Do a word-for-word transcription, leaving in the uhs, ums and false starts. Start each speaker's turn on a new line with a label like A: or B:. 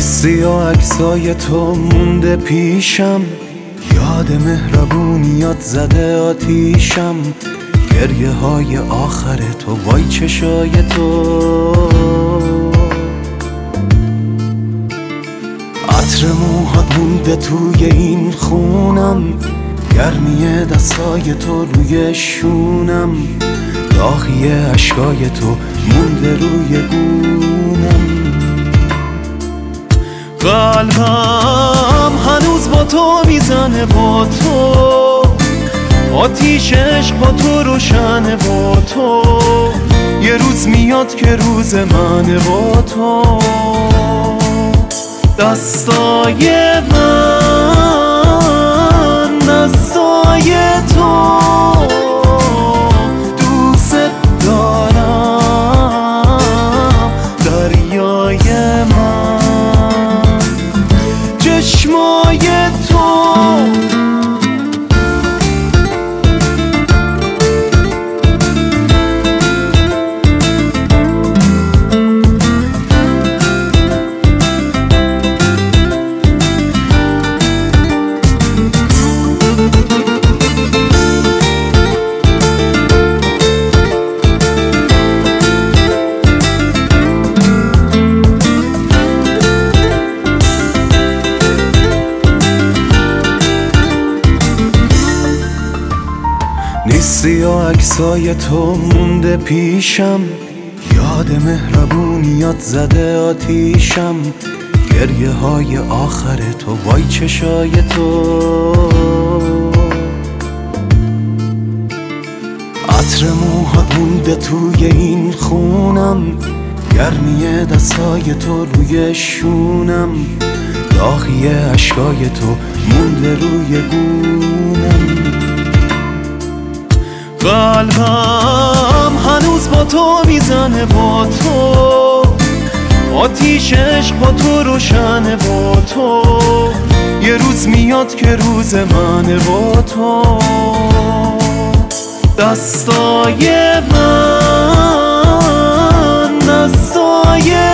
A: سیاه عکسای تو مونده پیشم، یاد مهربونیات زده آتیشم، گریه های آخر تو، وای چشای تو، عطر موهات مونده توی این خونم، گرمی دستای تو روی شونم، داغی اشکای تو مونده روی گونم. قلبم هنوز با تو میزنه، با تو آتیش عشق با تو روشنه، با تو یه روز میاد که روز منه، با تو دستای من، دستای تو، دوست دارم دریای من، چشمای تو. نیستی و عکسای تو مونده پیشم، یاد مهربونیات زده آتیشم، گریه های آخر تو، وای چشای تو، عطر موهات مونده توی این خونم، گرمی دستای تو روی شونم، داغی اشکای تو مونده روی گونم. قلبم هنوز با تو میزنه، با تو آتیش عشق با تو روشنه، با تو یه روز میاد که روز منه، با تو دستای من، دستای